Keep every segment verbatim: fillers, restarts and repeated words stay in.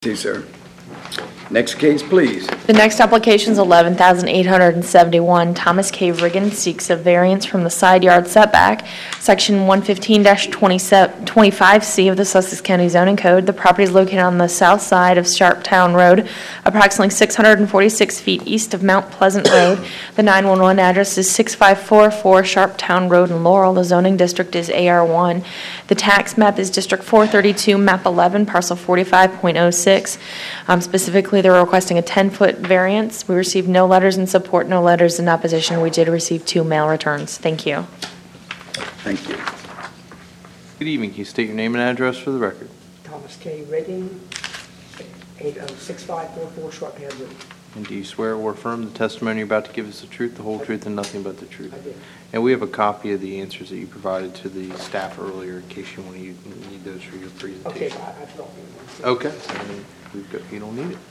See, sir. Next case, please. The next application is eleven thousand eight hundred seventy-one. Thomas K. Riggin seeks a variance from the side yard setback, Section one fifteen twenty-five C of the Sussex County Zoning Code. The property is located on the south side of Sharptown Road, approximately six hundred forty-six feet east of Mount Pleasant Road. The nine one one address is six five four four Sharptown Road in Laurel. The zoning district is A R one. The tax map is District four thirty-two, Map eleven, Parcel forty-five point oh six. Um, specifically, they're requesting a ten-foot variance. We received no letters in support, no letters in opposition. We did receive two mail returns. Thank you. Thank you. Good evening. Can you state your name and address for the record? Thomas K. Riggin, eight oh six five four four Sharptown Road. And do you swear or affirm the testimony you're about to give us the truth, the whole truth, and nothing but the truth? I did. And we have a copy of the answers that you provided to the staff earlier in case you want to need those for your Okay, presentation. I, I thought. Okay. I mean, we've got, you don't need it.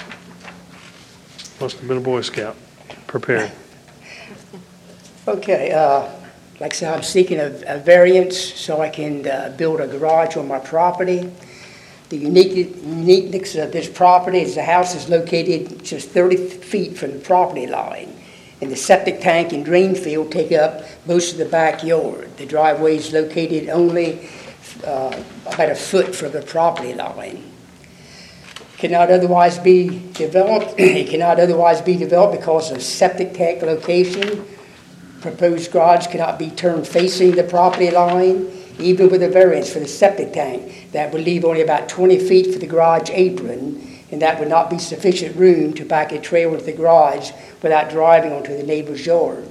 Must have been a Boy Scout. Prepared. Okay, uh, like I said, I'm seeking a, a variance so I can uh, build a garage on my property. The unique, uniqueness of this property is the house is located just thirty feet from the property line, and the septic tank and drain field take up most of the backyard. The driveway is located only uh, about a foot from the property line. Cannot otherwise be developed. It cannot otherwise be developed because of septic tank location. Proposed garage cannot be turned facing the property line, even with a variance for the septic tank. That would leave only about twenty feet for the garage apron, and that would not be sufficient room to back a trailer into the garage without driving onto the neighbor's yard.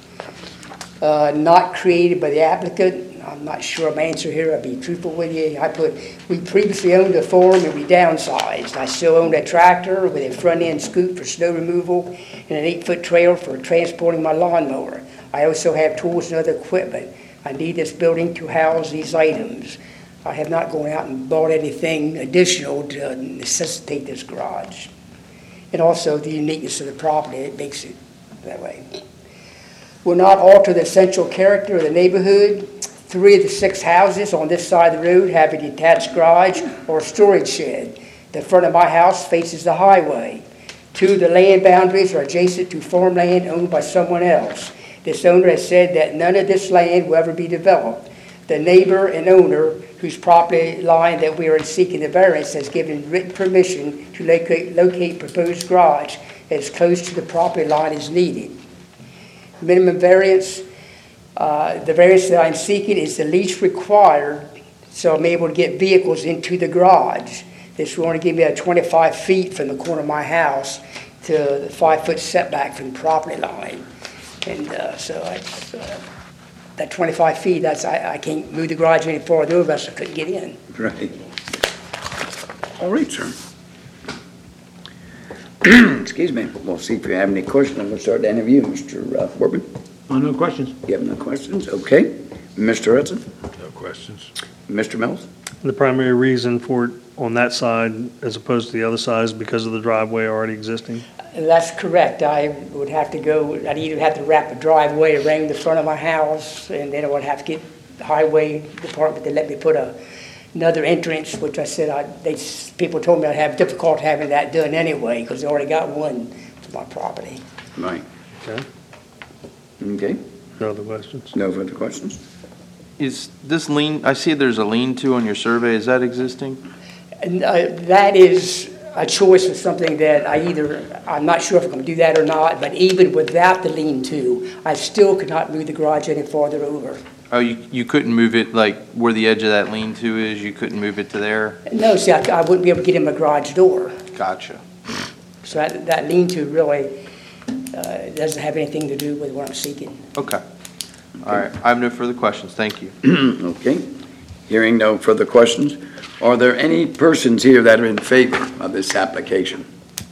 Uh, not created by the applicant. I'm not sure my answer here. I'll be truthful with you. I put, we previously owned a farm and we downsized. I still own a tractor with a front end scoop for snow removal and an eight foot trailer for transporting my lawnmower. I also have tools and other equipment. I need this building to house these items. I have not gone out and bought anything additional to necessitate this garage. And also the uniqueness of the property, it makes it that way. Will not alter the essential character of the neighborhood. Three of the six houses on this side of the road have a detached garage or a storage shed. The front of my house faces the highway. Two of the land boundaries are adjacent to farmland owned by someone else. This owner has said that none of this land will ever be developed. The neighbor and owner whose property line that we are seeking the variance has given written permission to locate, locate proposed garage as close to the property line as needed. Minimum variance, uh, the variance that I'm seeking is the least required, so I'm able to get vehicles into the garage. This will only give me a twenty-five feet from the corner of my house to the five foot setback from the property line. And uh, so I, uh, that twenty-five feet, that's I, I can't move the garage any farther over, so I couldn't get in. Right. All right, sir. Excuse me. We'll see if you have any questions. I'm going to start to interview Mister Uh, Corbin. Oh, no questions. You have no questions? Okay. Mister Hudson? No questions. Mister Mills? The primary reason for it on that side as opposed to the other side is because of the driveway already existing? That's correct. I would have to go, I'd either have to wrap a driveway around the front of my house, and then I would have to get the highway department to let me put a, another entrance, which I said, I, they, people told me I'd have difficulty having that done anyway, because they already got one for my property. Right. Okay. Okay. No other questions? No further questions? Is this lean, I see there's a lean-to on your survey. Is that existing? And uh, that is a choice of something that I either, I'm not sure if I'm going to do that or not, but even without the lean-to, I still could not move the garage any farther over. Oh, you, you couldn't move it like where the edge of that lean-to is? You couldn't move it to there? No, see, I, I wouldn't be able to get in my garage door. Gotcha. So that, that lean-to really uh, doesn't have anything to do with what I'm seeking. Okay. All right. I have no further questions. Thank you. Okay. Hearing no further questions, are there any persons here that are in favor of this application?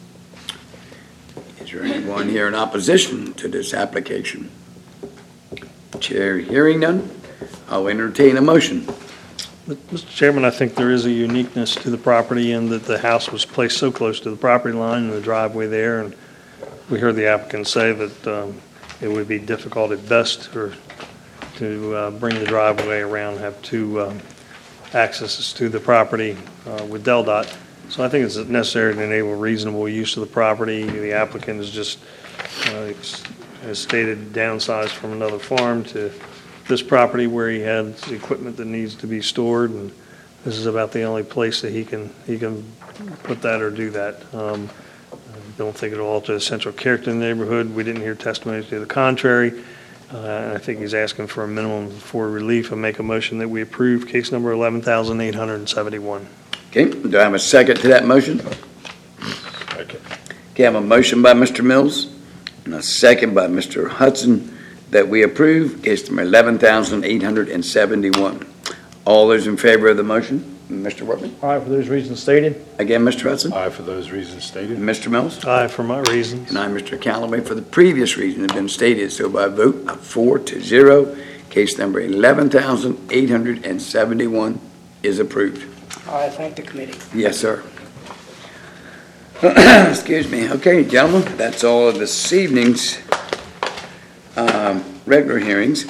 Is there anyone here in opposition to this application? Chair hearing none, I'll entertain a motion. Mister Chairman, I think there is a uniqueness to the property in that the house was placed so close to the property line and the driveway there. And we heard the applicant say that um, it would be difficult at best or to uh, bring the driveway around, have two um, accesses to the property uh, with Del Dot. So I think it's necessary to enable reasonable use of the property. The applicant is just, uh, ex- as stated, downsized from another farm to this property where he has equipment that needs to be stored, and this is about the only place that he can, he can put that or do that. Um, I don't think it'll alter the central character of the neighborhood. We didn't hear testimony to the contrary. Uh, and I think he's asking for a minimum for relief. I make a motion that we approve case number eleven thousand eight hundred seventy-one. Okay, do I have a second to that motion? Second. Okay, I have a motion by Mister Mills and a second by Mister Hudson that we approve case number eleven thousand eight hundred seventy-one. All those in favor of the motion? Mister Workman? Aye, for those reasons stated. Again, Mister Hudson? Aye for those reasons stated. Mister Mills? Aye, for my reasons. And I, Mister Callaway, for the previous reason have been stated, so by a vote of four to zero, case number eleven thousand eight hundred seventy-one is approved. I thank the committee. Yes, sir. Excuse me. Okay, gentlemen, that's all of this evening's um, regular hearings.